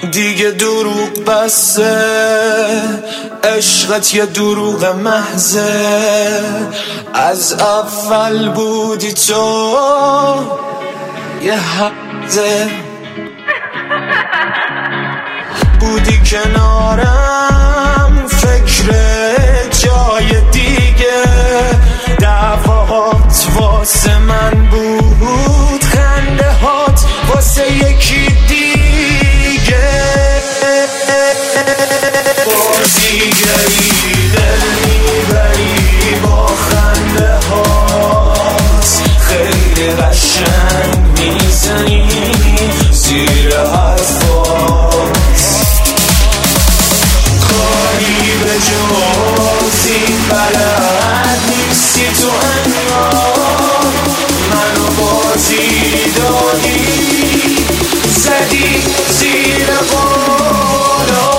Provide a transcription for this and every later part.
دیگه دروغ بسه، عشقت یه دروغ محضه. از اول بودی تو یه حقه، بودی کنارم فکر جای دیگه. دعوات واسه من بود، خنده هات واسه یکی دیگه. بازیگری دل میبری با خنده هات، خیلی قشنگ میزنی زیر حرفات. کاری به جز این بلد نیستی تو، انگار منو بازی دادی، زدی زیر بالا.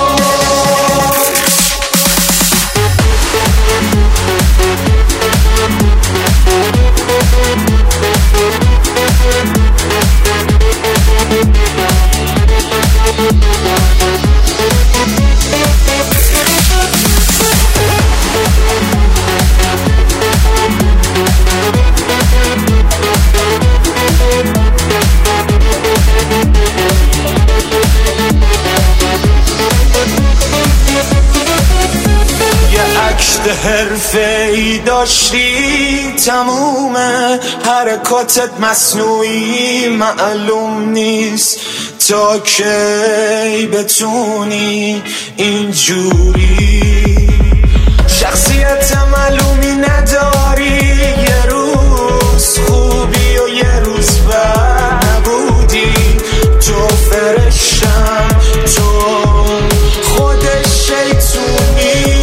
حرفه‌ای داشتی تمومه، حرکاتت مصنوعی معلوم نیست تا کی بتونی اینجوری. شخصیت معلومی نداری، یه روز خوبی و یه روز بودی. تو فرشتم، تو خود شیطونی.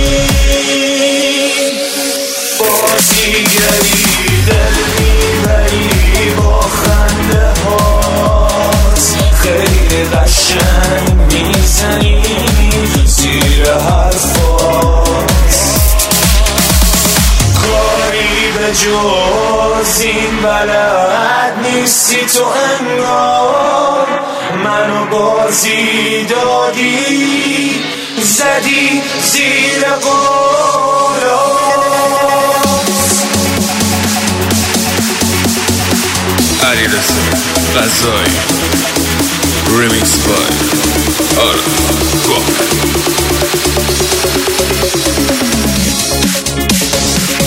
بازیگری دل میبری با خنده هات، خیلی قشنگ میزنی زیر حرفات. کاری به جز این بلد نیستی تو، انگار منو بازی دادی، زدی زیر قولات. علیرضا غذایی ریمیکس بای آرا گوه.